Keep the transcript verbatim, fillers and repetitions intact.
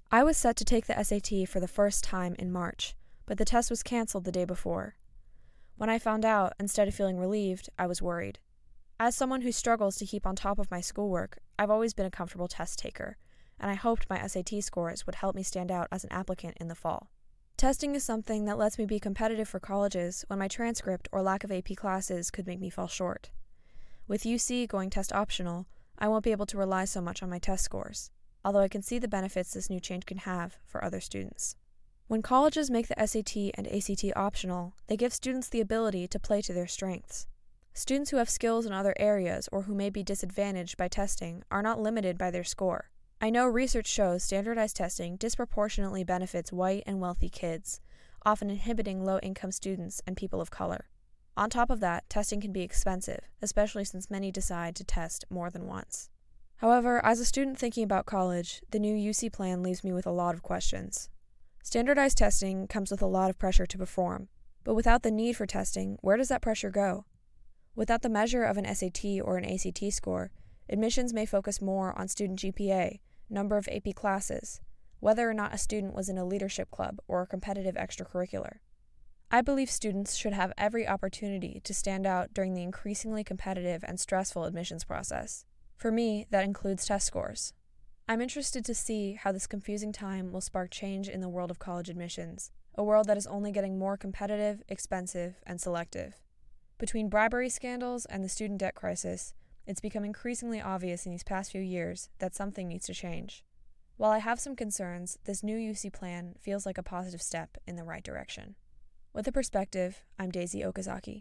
I was set to take the S A T for the first time in March, but the test was canceled the day before. When I found out, instead of feeling relieved, I was worried. As someone who struggles to keep on top of my schoolwork, I've always been a comfortable test taker, and I hoped my S A T scores would help me stand out as an applicant in the fall. Testing is something that lets me be competitive for colleges when my transcript or lack of A P classes could make me fall short. With U C going test optional, I won't be able to rely so much on my test scores, although I can see the benefits this new change can have for other students. When colleges make the S A T and A C T optional, they give students the ability to play to their strengths. Students who have skills in other areas or who may be disadvantaged by testing are not limited by their score. I know research shows standardized testing disproportionately benefits white and wealthy kids, often inhibiting low-income students and people of color. On top of that, testing can be expensive, especially since many decide to test more than once. However, as a student thinking about college, the new U C plan leaves me with a lot of questions. Standardized testing comes with a lot of pressure to perform, but without the need for testing, where does that pressure go? Without the measure of an S A T or an A C T score, admissions may focus more on student G P A, number of A P classes, whether or not a student was in a leadership club or a competitive extracurricular. I believe students should have every opportunity to stand out during the increasingly competitive and stressful admissions process. For me, that includes test scores. I'm interested to see how this confusing time will spark change in the world of college admissions, a world that is only getting more competitive, expensive, and selective. Between bribery scandals and the student debt crisis, it's become increasingly obvious in these past few years that something needs to change. While I have some concerns, this new U C plan feels like a positive step in the right direction. With a Perspective, I'm Daisy Okazaki.